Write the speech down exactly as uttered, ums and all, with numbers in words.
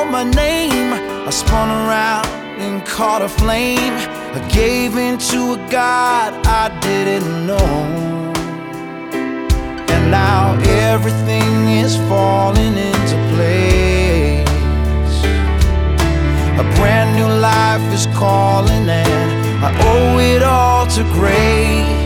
my name, I spun around and caught a flame. I gave in to a God I didn't know, and now everything is falling into place. A brand new life is calling, and I owe it all to grace.